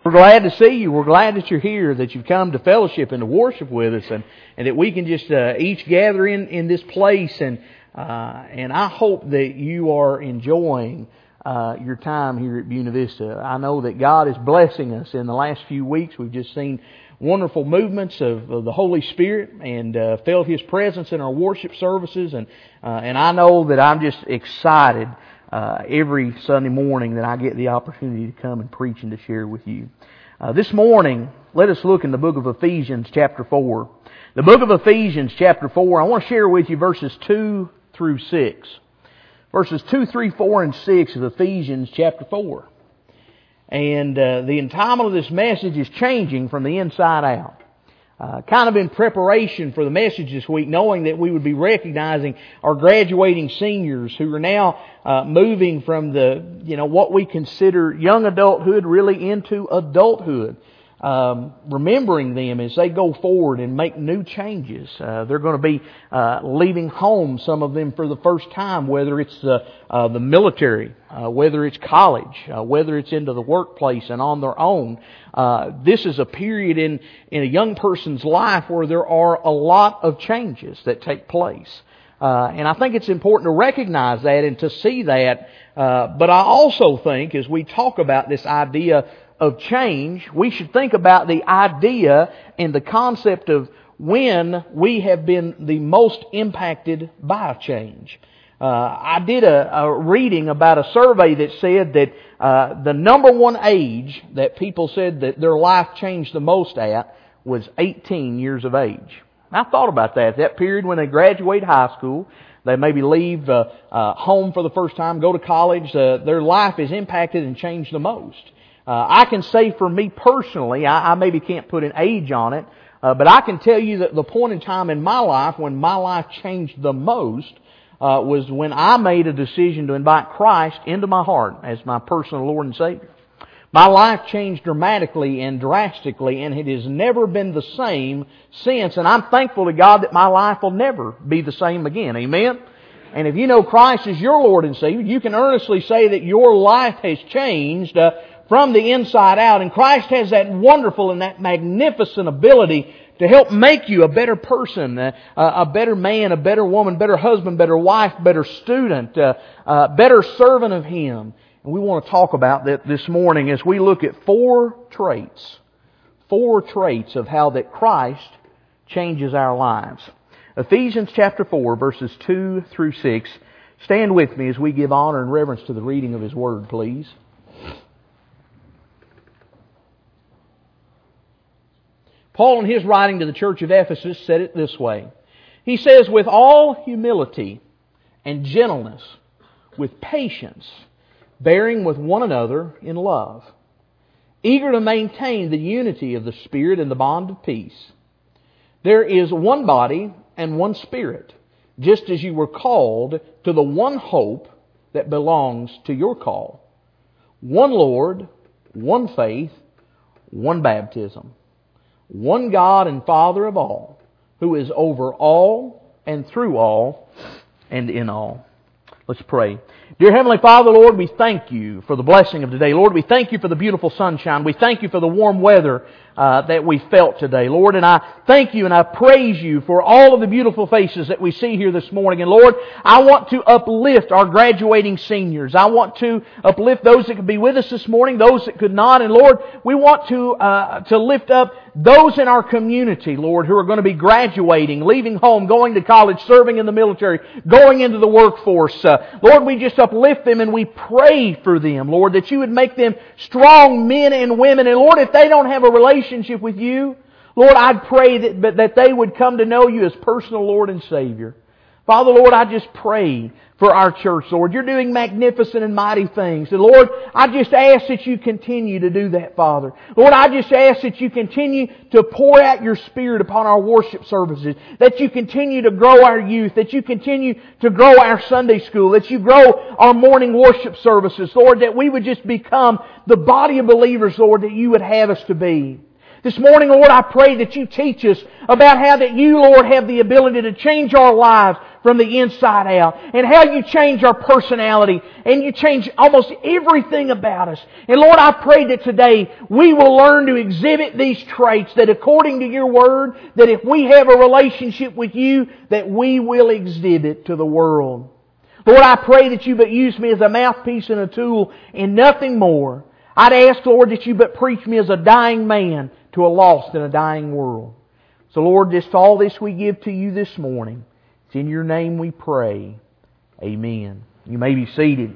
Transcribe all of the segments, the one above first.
We're glad to see you. We're glad that you're here, that you've come to fellowship and to worship with us, and that we can just each gather in this place. And I hope that you are enjoying your time here at Buena Vista. I know that God is blessing us. In the last few weeks, we've just seen wonderful movements of the Holy Spirit and felt His presence in our worship services. And I know that I'm just excited every Sunday morning that I get the opportunity to come and preach and to share with you. This morning, let us look in the book of Ephesians chapter 4. The book of Ephesians chapter 4, I want to share with you verses 2 through 6. Verses 2, 3, 4, and 6 of Ephesians chapter 4. And the entitlement of this message is changing from the inside out. Kind of in preparation for the message this week, knowing that we would be recognizing our graduating seniors who are now moving from the, what we consider young adulthood really into adulthood. Remembering them as they go forward and make new changes. They're going to be leaving home, some of them for the first time, whether it's the military, whether it's college, whether it's into the workplace and on their own. This is a period in a young person's life where there are a lot of changes that take place. And I think it's important to recognize that and to see that. But I also think as we talk about this idea of change, we should think about the idea and the concept of when we have been the most impacted by change. I did a reading about a survey that said that the number one age that people said that their life changed the most at was 18 years of age. I thought about that period when they graduate high school. They maybe leave home for the first time, go to college. Their life is impacted and changed the most. I can say for me personally, I maybe can't put an age on it, but I can tell you that the point in time in my life when my life changed the most was when I made a decision to invite Christ into my heart as my personal Lord and Savior. My life changed dramatically and drastically, and it has never been the same since, and I'm thankful to God that my life will never be the same again. Amen? And if you know Christ as your Lord and Savior, you can earnestly say that your life has changed from the inside out. And Christ has that wonderful and that magnificent ability to help make you a better person, a better man, a better woman, better husband, better wife, better student, better servant of Him. And we want to talk about that this morning as we look at four traits of how that Christ changes our lives. Ephesians chapter 4, verses 2 through 6. Stand with me as we give honor and reverence to the reading of His Word, please. Paul, in his writing to the church of Ephesus, said it this way. He says, with all humility and gentleness, with patience, bearing with one another in love, eager to maintain the unity of the Spirit in the bond of peace. There is one body and one Spirit, just as you were called to the one hope that belongs to your call. One Lord, one faith, one baptism. One God and Father of all, who is over all and through all and in all. Let's pray. Dear Heavenly Father, Lord, we thank You for the blessing of today. Lord, we thank You for the beautiful sunshine. We thank You for the warm weather that we felt today, Lord. And I thank You and I praise You for all of the beautiful faces that we see here this morning. And Lord, I want to uplift our graduating seniors. I want to uplift those that could be with us this morning, those that could not. And Lord, we want to lift up those in our community, Lord, who are going to be graduating, leaving home, going to college, serving in the military, going into the workforce. Lord, we just uplift them and we pray for them, Lord, that You would make them strong men and women. And Lord, if they don't have a relationship with You, Lord, I'd pray that they would come to know You as personal Lord and Savior. Father, Lord, I just pray for our church, Lord. You're doing magnificent and mighty things. And Lord, I just ask that You continue to do that, Father. Lord, I just ask that You continue to pour out Your Spirit upon our worship services. That You continue to grow our youth. That You continue to grow our Sunday school. That You grow our morning worship services. Lord, that we would just become the body of believers, Lord, that You would have us to be. This morning, Lord, I pray that You teach us about how that You, Lord, have the ability to change our lives from the inside out, and how You change our personality, and You change almost everything about us. And Lord, I pray that today we will learn to exhibit these traits, that according to Your Word, that if we have a relationship with You, that we will exhibit to the world. Lord, I pray that You but use me as a mouthpiece and a tool and nothing more. I'd ask, Lord, that You but preach me as a dying man to a lost and a dying world. So Lord, just all this we give to You this morning. It's in Your name we pray. Amen. You may be seated.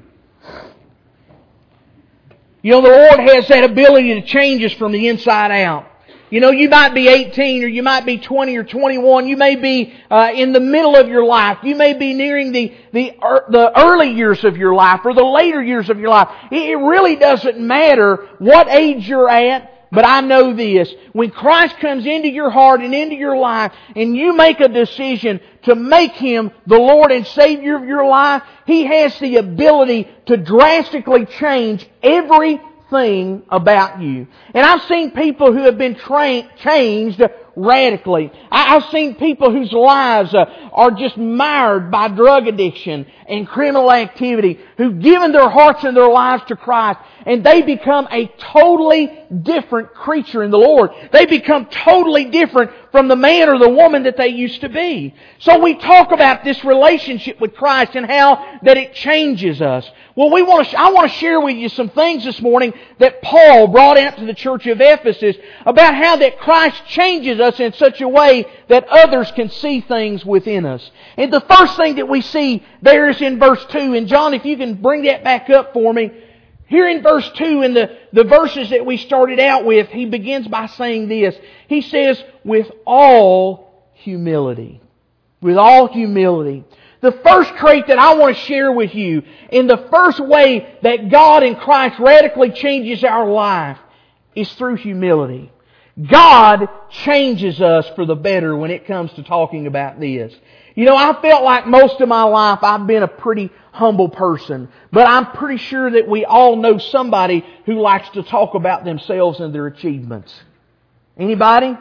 You know, the Lord has that ability to change us from the inside out. You know, you might be 18 or you might be 20 or 21. You may be in the middle of your life. You may be nearing the early years of your life or the later years of your life. It really doesn't matter what age you're at. But I know this, when Christ comes into your heart and into your life and you make a decision to make Him the Lord and Savior of your life, He has the ability to drastically change everything about you. And I've seen people who have been changed radically. I've seen people whose lives are just mired by drug addiction and criminal activity, who've given their hearts and their lives to Christ, and they become a totally different creature in the Lord. They become totally different from the man or the woman that they used to be. So we talk about this relationship with Christ and how that it changes us. Well, I want to share with you some things this morning that Paul brought out to the church of Ephesus about how that Christ changes us in such a way that others can see things within us. And the first thing that we see there is in verse 2. And John, if you can bring that back up for me. Here in verse 2, in the verses that we started out with, he begins by saying this. He says, with all humility. With all humility. The first trait that I want to share with you, in the first way that God in Christ radically changes our life, is through humility. God changes us for the better when it comes to talking about this. You know, I felt like most of my life I've been a pretty humble person. But I'm pretty sure that we all know somebody who likes to talk about themselves and their achievements. Anybody?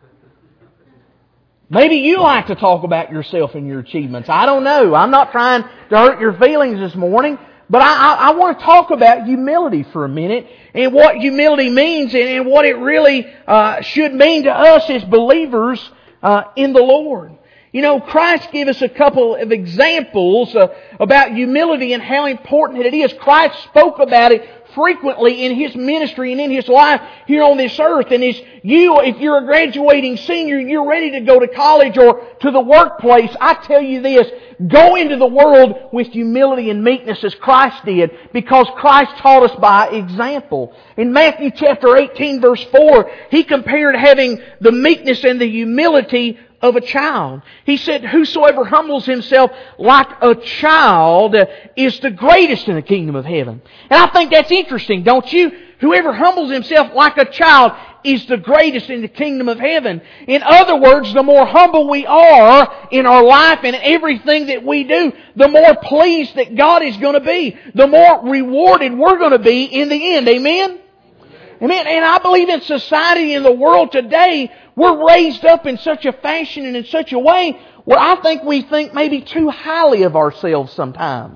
Maybe you like to talk about yourself and your achievements. I don't know. I'm not trying to hurt your feelings this morning. But I want to talk about humility for a minute and what humility means and what it really should mean to us as believers in the Lord. You know, Christ gave us a couple of examples about humility and how important it is. Christ spoke about it frequently in His ministry and in His life here on this earth. And if you're a graduating senior, you're ready to go to college or to the workplace, I tell you this, go into the world with humility and meekness as Christ did, because Christ taught us by example. In Matthew chapter 18 verse 4, He compared having the meekness and the humility of a child. He said, whosoever humbles himself like a child is the greatest in the kingdom of heaven. And I think that's interesting, don't you? Whoever humbles himself like a child is the greatest in the kingdom of heaven. In other words, the more humble we are in our life and everything that we do, the more pleased that God is going to be. The more rewarded we're going to be in the end. Amen? Amen. And I believe in society, in the world today, we're raised up in such a fashion and in such a way where I think we think maybe too highly of ourselves sometimes.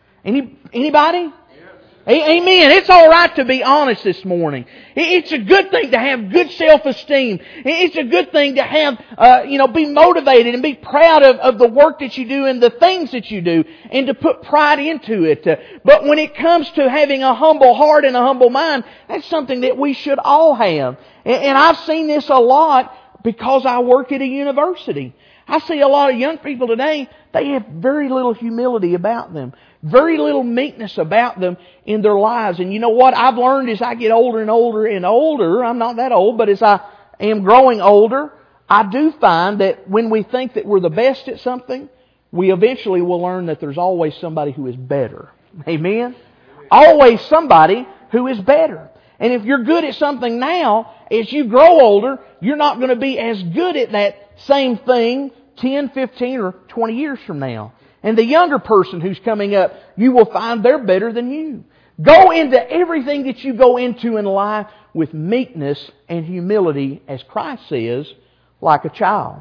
Anybody? Amen. It's all right to be honest this morning. It's a good thing to have good self-esteem. It's a good thing to have, be motivated and be proud of the work that you do and the things that you do and to put pride into it. But when it comes to having a humble heart and a humble mind, that's something that we should all have. And I've seen this a lot because I work at a university. I see a lot of young people today, they have very little humility about them. Very little meekness about them in their lives. And you know what I've learned as I get older and older and older, I'm not that old, but as I am growing older, I do find that when we think that we're the best at something, we eventually will learn that there's always somebody who is better. Amen? Always somebody who is better. And if you're good at something now, as you grow older, you're not going to be as good at that same thing 10, 15, or 20 years from now. And the younger person who's coming up, you will find they're better than you. Go into everything that you go into in life with meekness and humility, as Christ says, like a child.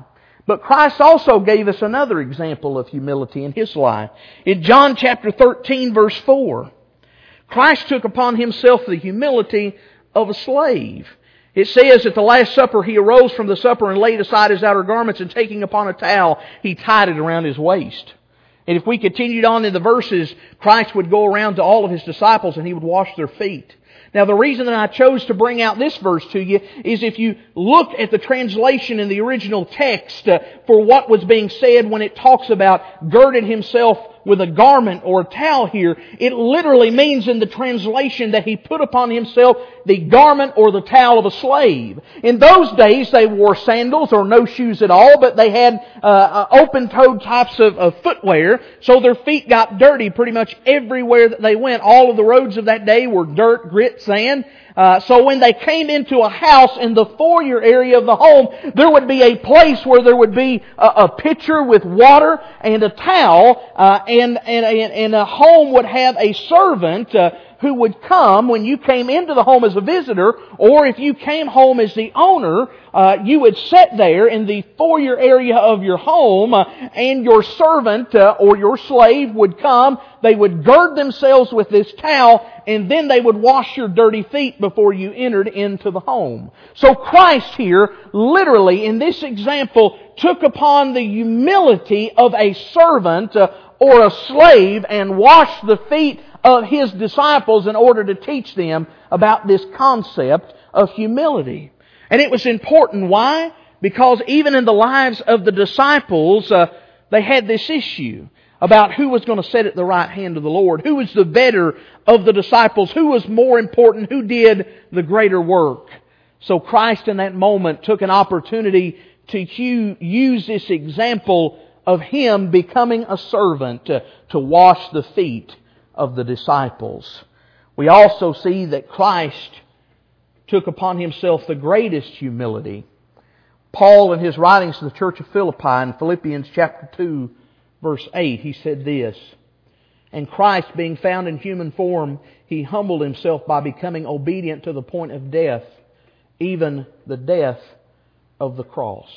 But Christ also gave us another example of humility in His life. In John chapter 13 verse 4, Christ took upon Himself the humility of a slave. It says at the Last Supper, He arose from the supper and laid aside His outer garments, and taking upon a towel, He tied it around His waist. And if we continued on in the verses, Christ would go around to all of His disciples and He would wash their feet. Now the reason that I chose to bring out this verse to you is if you look at the translation in the original text for what was being said when it talks about girded Himself with a garment or a towel here, it literally means in the translation that He put upon Himself the garment or the towel of a slave. In those days they wore sandals or no shoes at all, but they had open-toed types of footwear, so their feet got dirty pretty much everywhere that they went. All of the roads of that day were dirt, grit, sand. So when they came into a house in the foyer area of the home, there would be a place where there would be a pitcher with water and a towel, and a home would have a servant who would come when you came into the home as a visitor, or if you came home as the owner, you would sit there in the foyer area of your home, and your servant or your slave would come. They would gird themselves with this towel, and then they would wash your dirty feet before you entered into the home. So Christ here, literally in this example, took upon the humility of a servant or a slave and washed the feet of His disciples in order to teach them about this concept of humility. And it was important. Why? Because even in the lives of the disciples, they had this issue about who was going to sit at the right hand of the Lord. Who was the better of the disciples? Who was more important? Who did the greater work? So Christ in that moment took an opportunity to use this example of Him becoming a servant to wash the feet of the disciples. We also see that Christ took upon Himself the greatest humility. Paul, in his writings to the church of Philippi, in Philippians chapter 2, verse 8, he said this, "And Christ, being found in human form, He humbled Himself by becoming obedient to the point of death, even the death of the cross."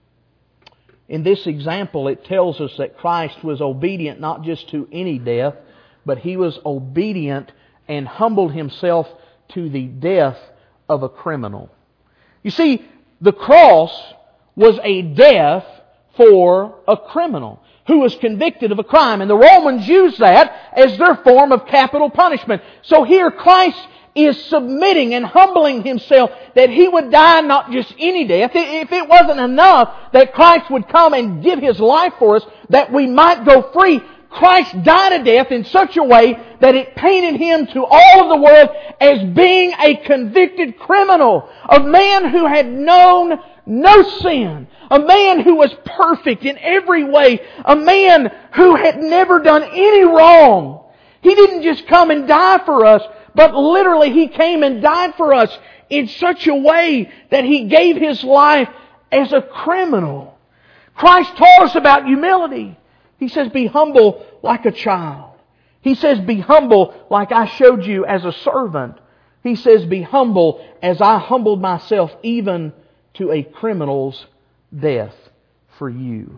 In this example, it tells us that Christ was obedient not just to any death, but He was obedient and humbled Himself to the death of a criminal. You see, the cross was a death for a criminal who was convicted of a crime. And the Romans used that as their form of capital punishment. So here Christ is submitting and humbling Himself that He would die not just any death. If it wasn't enough that Christ would come and give His life for us that we might go free, Christ died a death in such a way that it painted Him to all of the world as being a convicted criminal, a man who had known no sin, a man who was perfect in every way, a man who had never done any wrong. He didn't just come and die for us, but literally He came and died for us in such a way that He gave His life as a criminal. Christ taught us about humility. He says, be humble like a child. He says, be humble like I showed you as a servant. He says, be humble as I humbled myself even to a criminal's death for you.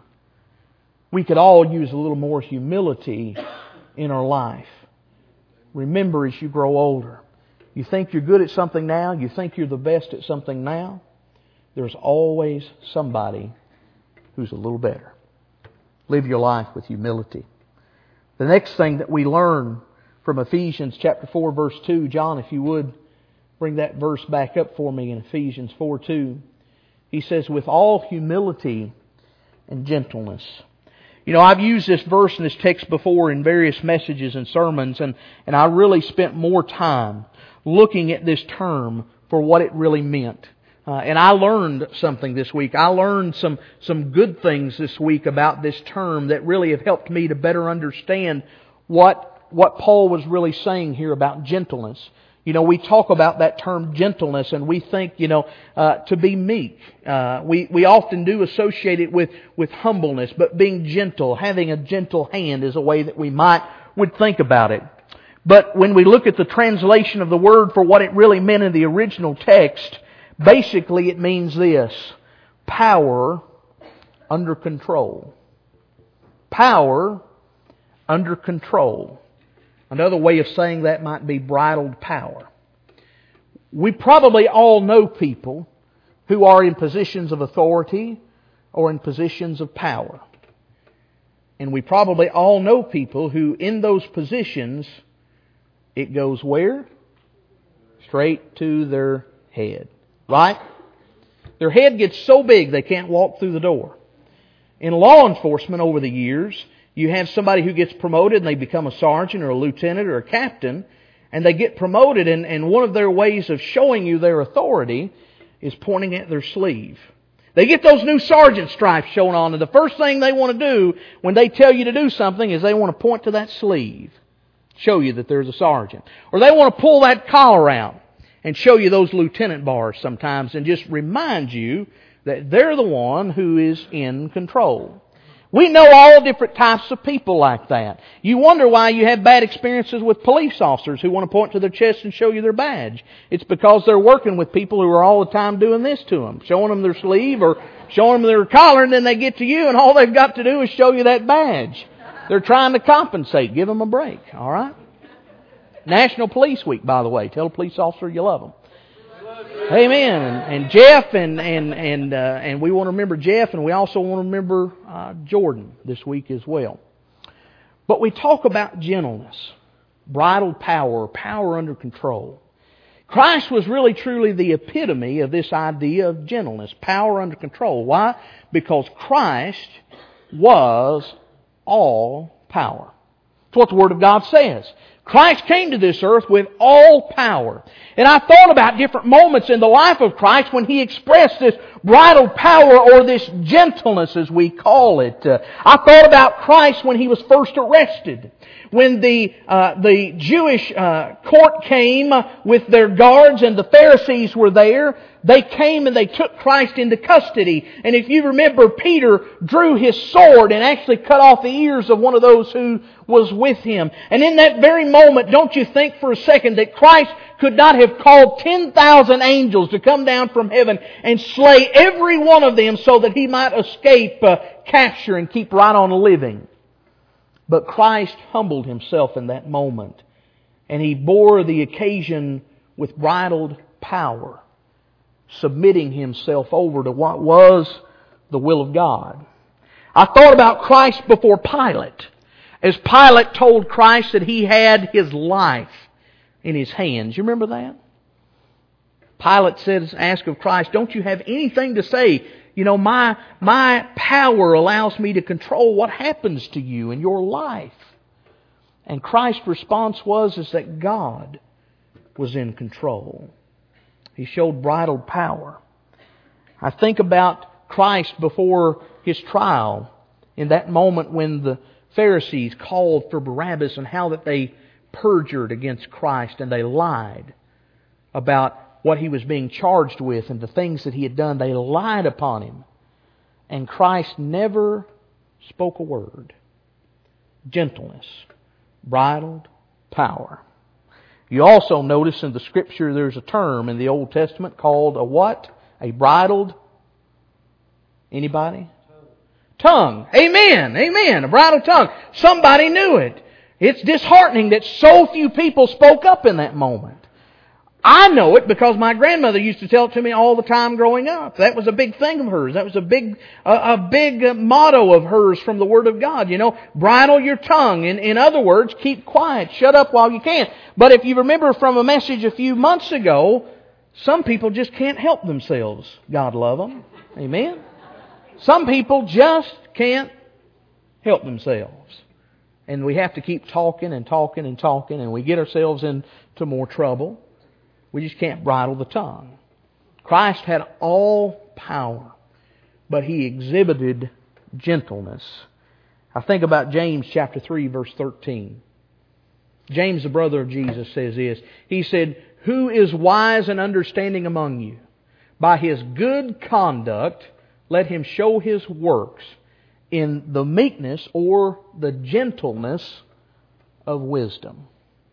We could all use a little more humility in our life. Remember, as you grow older, you think you're good at something now, you think you're the best at something now, there's always somebody who's a little better. Live your life with humility. The next thing that we learn from Ephesians chapter 4 verse 2, John, if you would bring that verse back up for me in Ephesians 4:2. He says, with all humility and gentleness. You know, I've used this verse and this text before in various messages and sermons, and I really spent more time looking at this term for what it really meant. And I learned something this week. I learned some good things this week about this term that really have helped me to better understand what Paul was really saying here about gentleness. You know, we talk about that term gentleness and we think, to be meek. We often do associate it with humbleness, but being gentle, having a gentle hand is a way that we would think about it. But when we look at the translation of the word for what it really meant in the original text, basically it means this: power under control. Power under control. Another way of saying that might be bridled power. We probably all know people who are in positions of authority or in positions of power. And we probably all know people who in those positions, it goes where? Straight to their head. Right? Their head gets so big they can't walk through the door. In law enforcement over the years, you have somebody who gets promoted and they become a sergeant or a lieutenant or a captain, and they get promoted, and one of their ways of showing you their authority is pointing at their sleeve. They get those new sergeant stripes shown on, and the first thing they want to do when they tell you to do something is they want to point to that sleeve, show you that there's a sergeant. Or they want to pull that collar out and show you those lieutenant bars sometimes and just remind you that they're the one who is in control. We know all different types of people like that. You wonder why you have bad experiences with police officers who want to point to their chest and show you their badge. It's because they're working with people who are all the time doing this to them, showing them their sleeve or showing them their collar, and then they get to you and all they've got to do is show you that badge. They're trying to compensate. Give them a break, all right? National Police Week, by the way. Tell a police officer you love them. Amen. And Jeff and we want to remember Jeff, and we also want to remember Jordan this week as well. But we talk about gentleness, bridled power, power under control. Christ was really truly the epitome of this idea of gentleness, power under control. Why? Because Christ was all power. That's what the Word of God says. Christ came to this earth with all power. And I thought about different moments in the life of Christ when He expressed this bridled power or this gentleness as we call it. I thought about Christ when He was first arrested. When the Jewish court came with their guards and the Pharisees were there, they came and they took Christ into custody. And if you remember, Peter drew his sword and actually cut off the ears of one of those who was with him. And in that very moment, don't you think for a second that Christ could not have called 10,000 angels to come down from heaven and slay every one of them so that He might escape capture and keep right on living? But Christ humbled Himself in that moment, and He bore the occasion with bridled power, submitting Himself over to what was the will of God. I thought about Christ before Pilate, as Pilate told Christ that He had His life in His hands. You remember that? Pilate asked of Christ, don't you have anything to say? You know, my power allows me to control what happens to you in your life. And Christ's response was that God was in control. He showed bridled power. I think about Christ before His trial, in that moment when the Pharisees called for Barabbas and how that they perjured against Christ and they lied about what He was being charged with and the things that He had done. They lied upon Him. And Christ never spoke a word. Gentleness, bridled power. You also notice in the Scripture there's a term in the Old Testament called a what? A bridled, anybody? Tongue. Amen. Amen. A bridled tongue. Somebody knew it. It's disheartening that so few people spoke up in that moment. I know it because my grandmother used to tell it to me all the time growing up. That was a big thing of hers. That was a big motto of hers from the Word of God. You know, bridle your tongue. In other words, keep quiet. Shut up while you can. But if you remember from a message a few months ago, some people just can't help themselves. God love them. Amen. Some people just can't help themselves. And we have to keep talking and talking and talking, and we get ourselves into more trouble. We just can't bridle the tongue. Christ had all power, but He exhibited gentleness. I think about James chapter 3, verse 13. James, the brother of Jesus, says this. He said, "Who is wise and understanding among you? By his good conduct, let him show his works in the meekness or the gentleness of wisdom."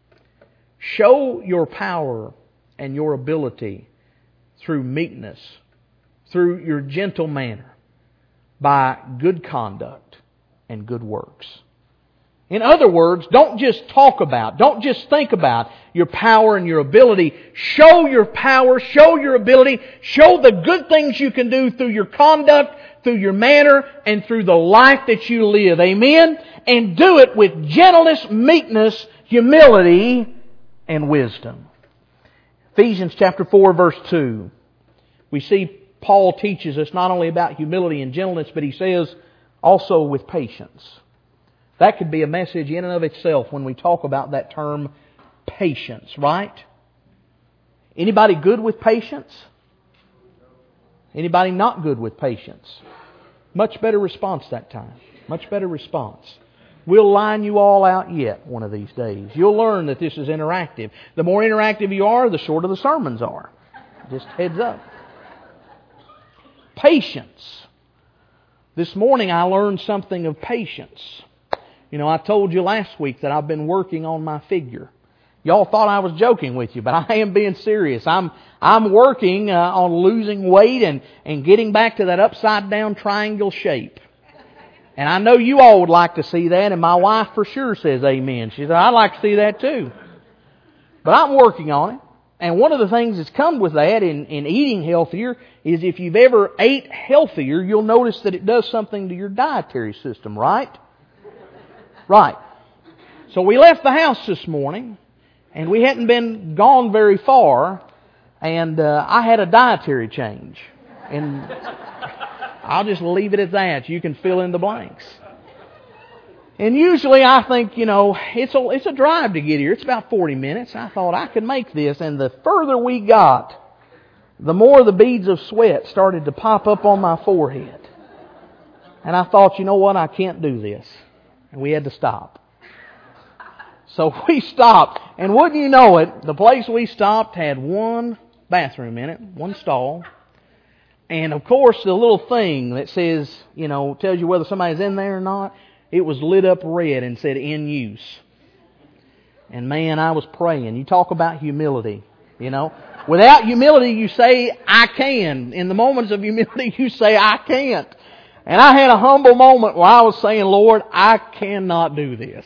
Show your power and your ability through meekness, through your gentle manner. by good conduct and good works. In other words, don't just talk about, don't just think about your power and your ability. Show your power, show your ability, show the good things you can do through your conduct, through your manner, and through the life that you live. Amen? And do it with gentleness, meekness, humility, and wisdom. Ephesians chapter 4, verse 2. We see Paul teaches us not only about humility and gentleness, but he says also with patience. That could be a message in and of itself when we talk about that term patience, right? Anybody good with patience? Anybody not good with patience? Much better response that time. Much better response. We'll line you all out yet one of these days. You'll learn that this is interactive. The more interactive you are, the shorter the sermons are. Just heads up. Patience. This morning I learned something of patience. You know, I told you last week that I've been working on my figure. Y'all thought I was joking with you, but I am being serious. I'm working on losing weight and getting back to that upside down triangle shape. And I know you all would like to see that, and my wife for sure says amen. She said, I'd like to see that too. But I'm working on it. And one of the things that's come with that in eating healthier is if you've ever ate healthier, you'll notice that it does something to your dietary system, right? Right. So we left the house this morning, and we hadn't been gone very far, and I had a dietary change. And I'll just leave it at that. You can fill in the blanks. And usually I think, you know, it's a drive to get here. It's about 40 minutes. I thought I could make this, and the further we got, the more the beads of sweat started to pop up on my forehead. And I thought, you know what, I can't do this. And we had to stop. So we stopped. And wouldn't you know it, the place we stopped had one bathroom in it, one stall. And of course, the little thing that says, you know, tells you whether somebody's in there or not, it was lit up red and said, in use. And man, I was praying. You talk about humility, you know. Without humility, you say, I can. In the moments of humility, you say, I can't. And I had a humble moment where I was saying, Lord, I cannot do this.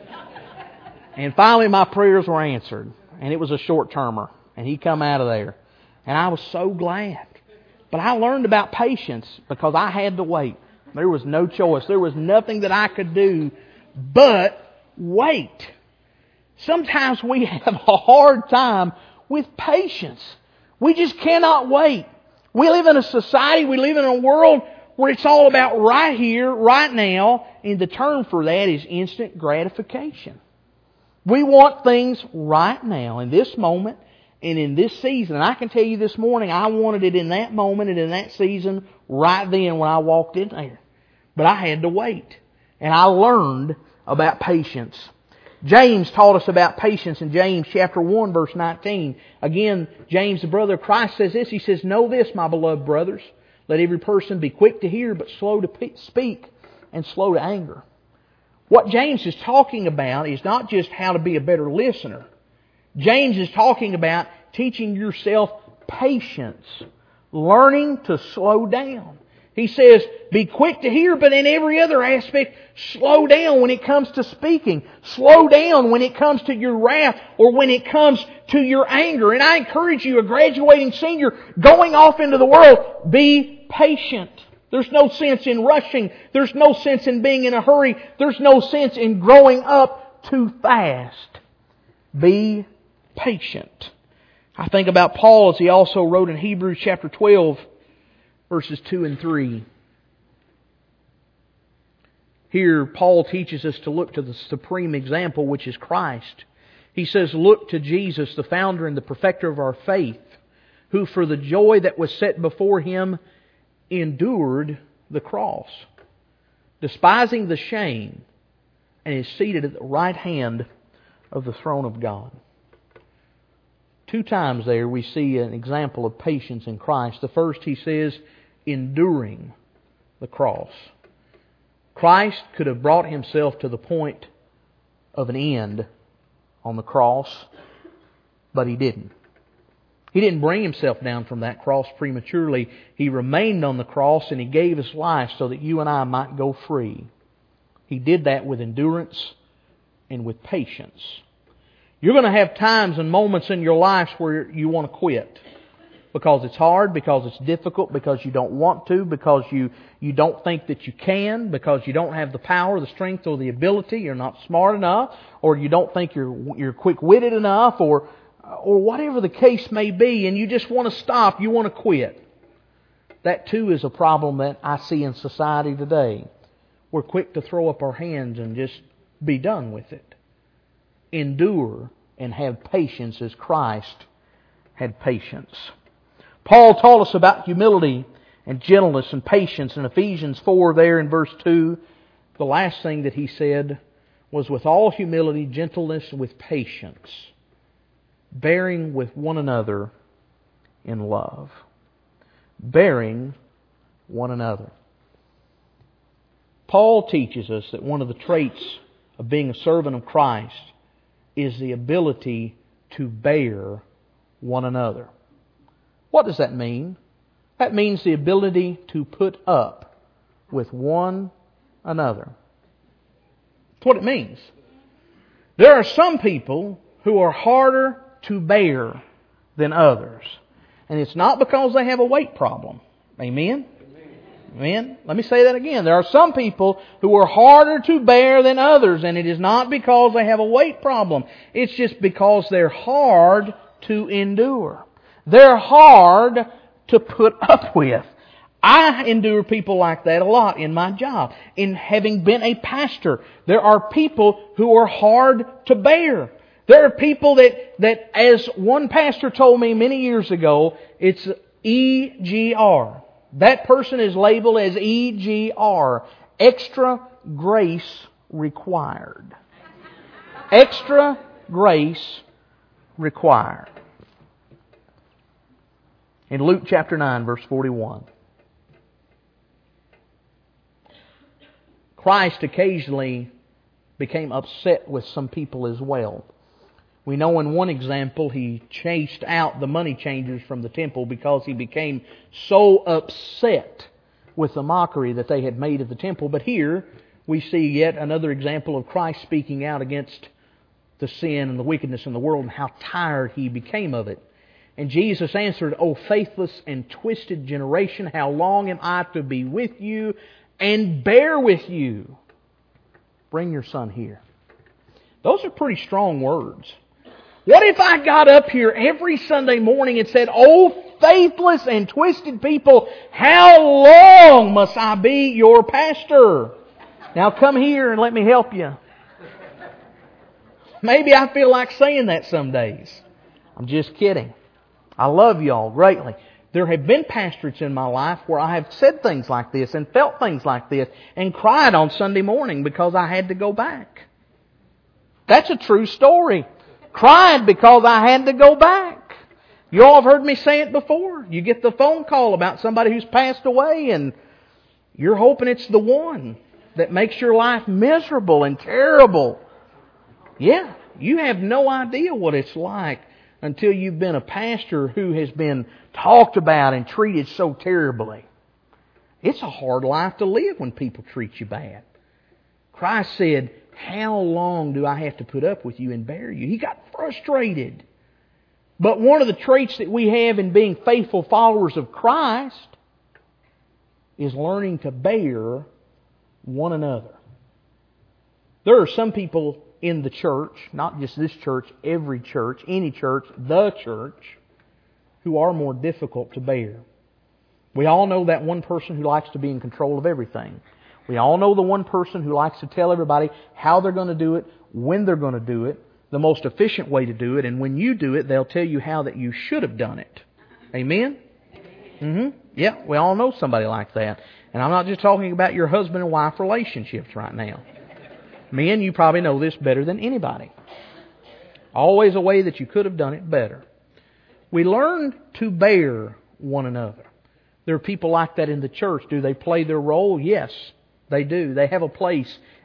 And finally my prayers were answered. And it was a short-termer. And He come out of there. And I was so glad. But I learned about patience because I had to wait. There was no choice. There was nothing that I could do but wait. Sometimes we have a hard time with patience. We just cannot wait. We live in a society, we live in a world where it's all about right here, right now, and the term for that is instant gratification. We want things right now, in this moment, and in this season. And I can tell you this morning, I wanted it in that moment and in that season, right then when I walked in there. But I had to wait. And I learned about patience. James taught us about patience in James chapter 1, verse 19. Again, James, the brother of Christ, says this. He says, know this, my beloved brothers. Let every person be quick to hear, but slow to speak, and slow to anger. What James is talking about is not just how to be a better listener. James is talking about teaching yourself patience, learning to slow down. He says, be quick to hear, but in every other aspect, slow down when it comes to speaking. Slow down when it comes to your wrath or when it comes to your anger. And I encourage you, a graduating senior, going off into the world, be patient. There's no sense in rushing. There's no sense in being in a hurry. There's no sense in growing up too fast. Be patient. I think about Paul as he also wrote in Hebrews chapter 12, verses 2 and 3. Here, Paul teaches us to look to the supreme example, which is Christ. He says, look to Jesus, the founder and the perfecter of our faith, who for the joy that was set before Him endured the cross, despising the shame, and is seated at the right hand of the throne of God. 2 times there we see an example of patience in Christ. The first, he says, enduring the cross. Christ could have brought Himself to the point of an end on the cross, but He didn't. He didn't bring Himself down from that cross prematurely. He remained on the cross and He gave His life so that you and I might go free. He did that with endurance and with patience. You're going to have times and moments in your life where you want to quit. Because it's hard, because it's difficult, because you don't want to, because you don't think that you can, because you don't have the power, the strength, or the ability, you're not smart enough, or you don't think you're quick-witted enough, or whatever the case may be, and you just want to stop, you want to quit. That too is a problem that I see in society today. We're quick to throw up our hands and just be done with it. Endure and have patience as Christ had patience. Paul taught us about humility and gentleness and patience in Ephesians 4 there in verse 2. The last thing that he said was with all humility, gentleness, and with patience, bearing with one another in love. Bearing one another. Paul teaches us that one of the traits of being a servant of Christ is the ability to bear one another. What does that mean? That means the ability to put up with one another. That's what it means. There are some people who are harder to bear than others. And it's not because they have a weight problem. Amen? Amen? Let me say that again. There are some people who are harder to bear than others, and it is not because they have a weight problem. It's just because they're hard to endure. They're hard to put up with. I endure people like that a lot in my job. In having been a pastor, there are people who are hard to bear. There are people that as one pastor told me many years ago, it's EGR. That person is labeled as EGR. Extra grace required. Extra grace required. In Luke chapter 9, verse 41. Christ occasionally became upset with some people as well. We know in one example He chased out the money changers from the temple because He became so upset with the mockery that they had made of the temple. But here we see yet another example of Christ speaking out against the sin and the wickedness in the world and how tired He became of it. And Jesus answered, O faithless and twisted generation, how long am I to be with you and bear with you? Bring your son here. Those are pretty strong words. What if I got up here every Sunday morning and said, O faithless and twisted people, how long must I be your pastor? Now come here and let me help you. Maybe I feel like saying that some days. I'm just kidding. I love y'all greatly. There have been pastorates in my life where I have said things like this and felt things like this and cried on Sunday morning because I had to go back. That's a true story. Cried because I had to go back. You all have heard me say it before. You get the phone call about somebody who's passed away and you're hoping it's the one that makes your life miserable and terrible. Yeah, you have no idea what it's like until you've been a pastor who has been talked about and treated so terribly. It's a hard life to live when people treat you bad. Christ said, how long do I have to put up with you and bear you? He got frustrated. But one of the traits that we have in being faithful followers of Christ is learning to bear one another. There are some people in the church, not just this church, every church, any church, the church, who are more difficult to bear. We all know that one person who likes to be in control of everything. We all know the one person who likes to tell everybody how they're going to do it, when they're going to do it, the most efficient way to do it, and when you do it, they'll tell you how that you should have done it. Amen? Yeah, we all know somebody like that. And I'm not just talking about your husband and wife relationships right now. Men, you probably know this better than anybody. Always a way that you could have done it better. We learn to bear one another. There are people like that in the church. Do they play their role? Yes, they do. They have a place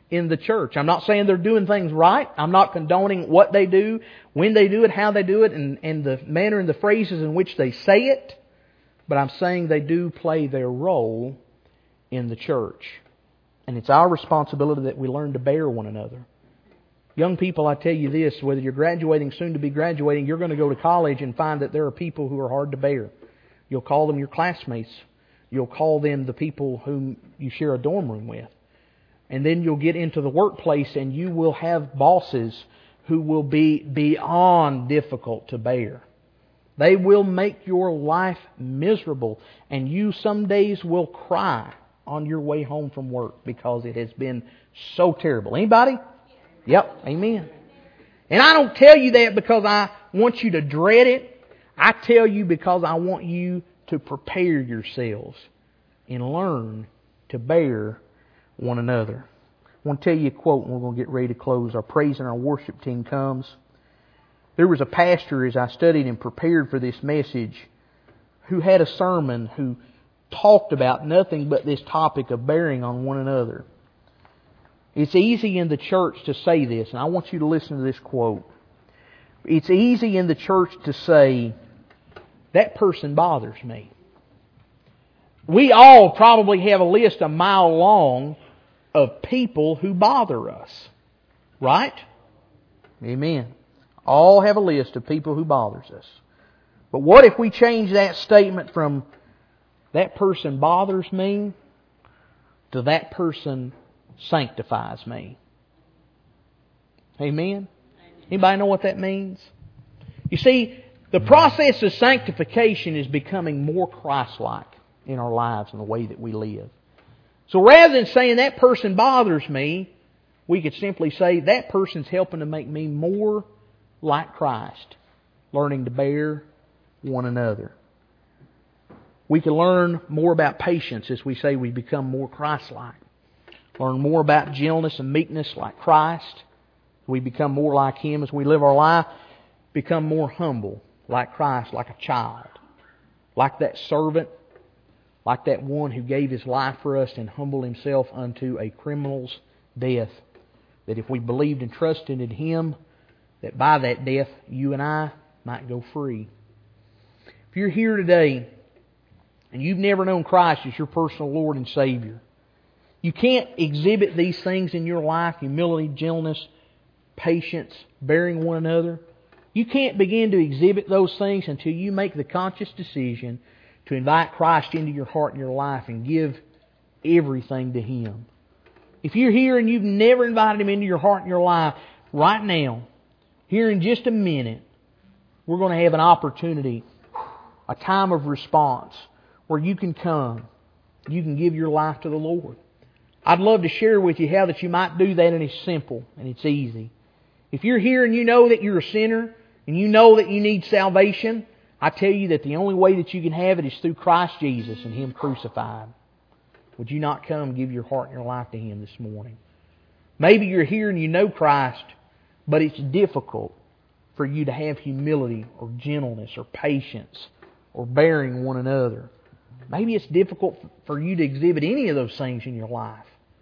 in the church. I'm not saying they're doing things right. I'm not condoning what they do, when they do it, how they do it, and the manner and the phrases in which they say it. But I'm saying they do play their role in the church. And it's our responsibility that we learn to bear one another. Young people, I tell you this, whether you're graduating, soon to be graduating, you're going to go to college and find that there are people who are hard to bear. You'll call them your classmates. You'll call them the people whom you share a dorm room with. And then you'll get into the workplace and you will have bosses who will be beyond difficult to bear. They will make your life miserable, and you some days will cry on your way home from work because it has been so terrible. Anybody? Yep. Amen. And I don't tell you that because I want you to dread it. I tell you because I want you to prepare yourselves and learn to bear one another. I want to tell you a quote and we're going to get ready to close. Our praise and our worship team comes. There was a pastor, as I studied and prepared for this message, who had a sermon who talked about nothing but this topic of bearing on one another. It's easy in the church to say this, and I want you to listen to this quote. It's easy in the church to say, that person bothers me. We all probably have a list a mile long of people who bother us. Right? Amen. All have a list of people who bothers us. But what if we change that statement from that person bothers me to that person sanctifies me? Amen? Anybody know what that means? You see, the process of sanctification is becoming more Christ-like in our lives and the way that we live. So rather than saying that person bothers me, we could simply say that person's helping to make me more like Christ, learning to bear one another. We can learn more about patience as we say we become more Christ-like. Learn more about gentleness and meekness like Christ. We become more like Him as we live our life. Become more humble like Christ, like a child. Like that servant, like that one who gave his life for us and humbled himself unto a criminal's death. That if we believed and trusted in Him, that by that death you and I might go free. If you're here today and you've never known Christ as your personal Lord and Savior, you can't exhibit these things in your life, humility, gentleness, patience, bearing one another. You can't begin to exhibit those things until you make the conscious decision to invite Christ into your heart and your life and give everything to Him. If you're here and you've never invited Him into your heart and your life, right now, here in just a minute, we're going to have an opportunity, a time of response, where you can come, you can give your life to the Lord. I'd love to share with you how that you might do that, and it's simple and it's easy. If you're here and you know that you're a sinner and you know that you need salvation, I tell you that the only way that you can have it is through Christ Jesus and Him crucified. Would you not come and give your heart and your life to Him this morning? Maybe you're here and you know Christ, but it's difficult for you to have humility or gentleness or patience or bearing one another. Maybe it's difficult for you to exhibit any of those things in your life.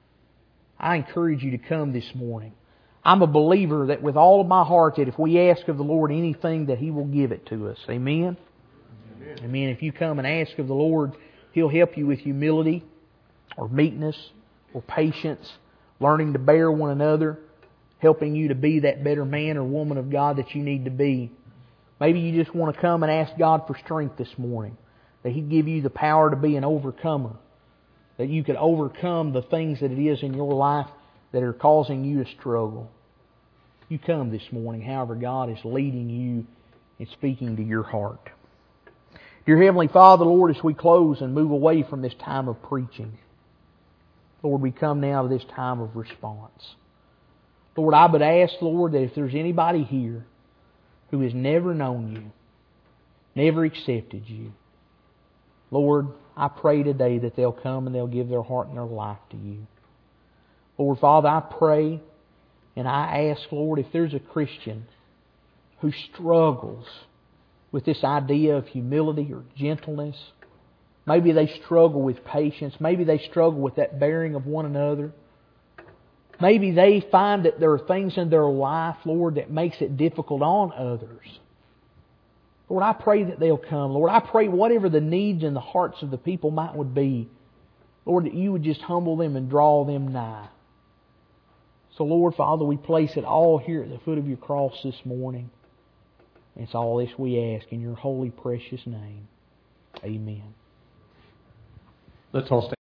I encourage you to come this morning. I'm a believer that with all of my heart that if we ask of the Lord anything, that He will give it to us. Amen? Amen. Amen. If you come and ask of the Lord, He'll help you with humility or meekness or patience, learning to bear one another, helping you to be that better man or woman of God that you need to be. Maybe you just want to come and ask God for strength this morning, that He'd give you the power to be an overcomer, that you could overcome the things that it is in your life that are causing you to struggle. You come this morning, however God is leading you and speaking to your heart. Dear Heavenly Father, Lord, as we close and move away from this time of preaching, Lord, we come now to this time of response. Lord, I would ask, Lord, that if there's anybody here who has never known You, never accepted You, Lord, I pray today that they'll come and they'll give their heart and their life to You. Lord, Father, I pray and I ask, Lord, if there's a Christian who struggles with this idea of humility or gentleness, maybe they struggle with patience, maybe they struggle with that bearing of one another, Maybe they find that there are things in their life, Lord, that makes it difficult on others. Lord, I pray that they'll come. Lord, I pray whatever the needs in the hearts of the people would be, Lord, that You would just humble them and draw them nigh. So, Lord, Father, we place it all here at the foot of Your cross this morning. It's all this we ask in Your holy, precious name. Amen. Let's all stand.